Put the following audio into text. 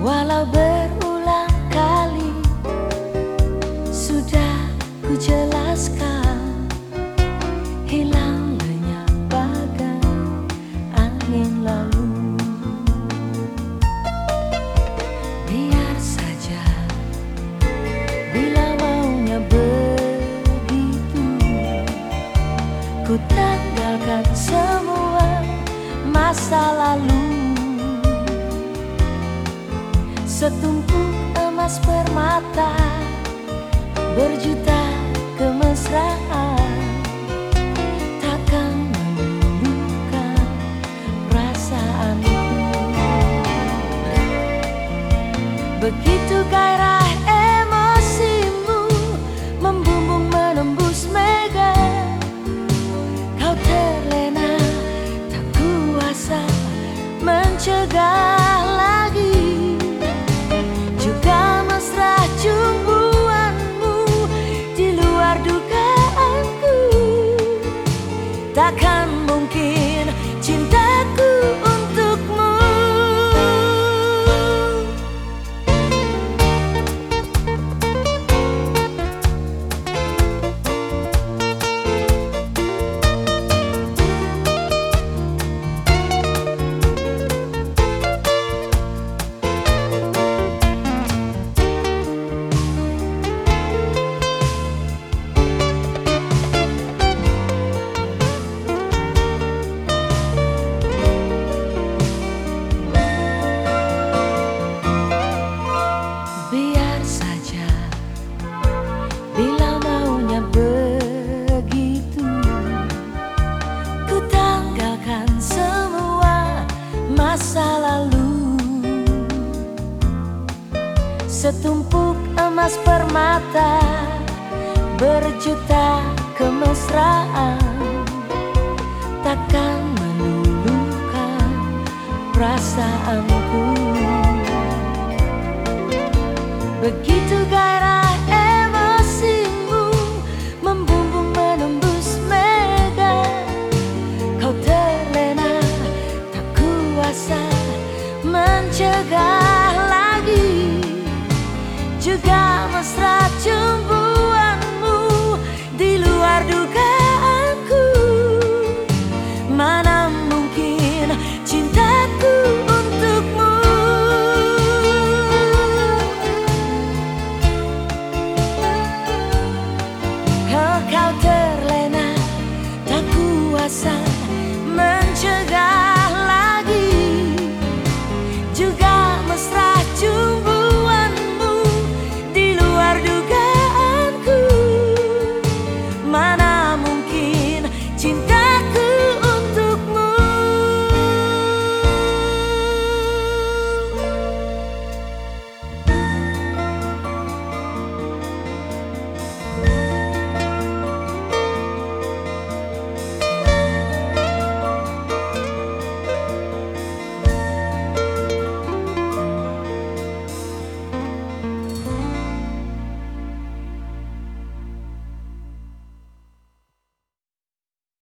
Walau berulang kali sudah ku jelaskan, hilang lenyap bagai angin lalu. Biar saja, bila maunya begitu, ku tanggalkan semua masa lalu. Setumpuk emas permata, berjuta kemesraan, takkan meluluhkan perasaanku. Begitu gairah emosimu membumbung menembus mega, kau terlena tak kuasa mencegah lagi. Juga mesra cumbuanmu di luar dugaanku, takkan mungkin cintaku untukmu. Biar saja, bila maunya begitu, ku tanggalkan semua masa lalu. Setumpuk emas permata, berjuta kemesraan, takkan meluluhkan perasaanku. Begitu gairah emosimu membumbung menembus mega, kau terlena tak kuasa mencegah lagi. Juga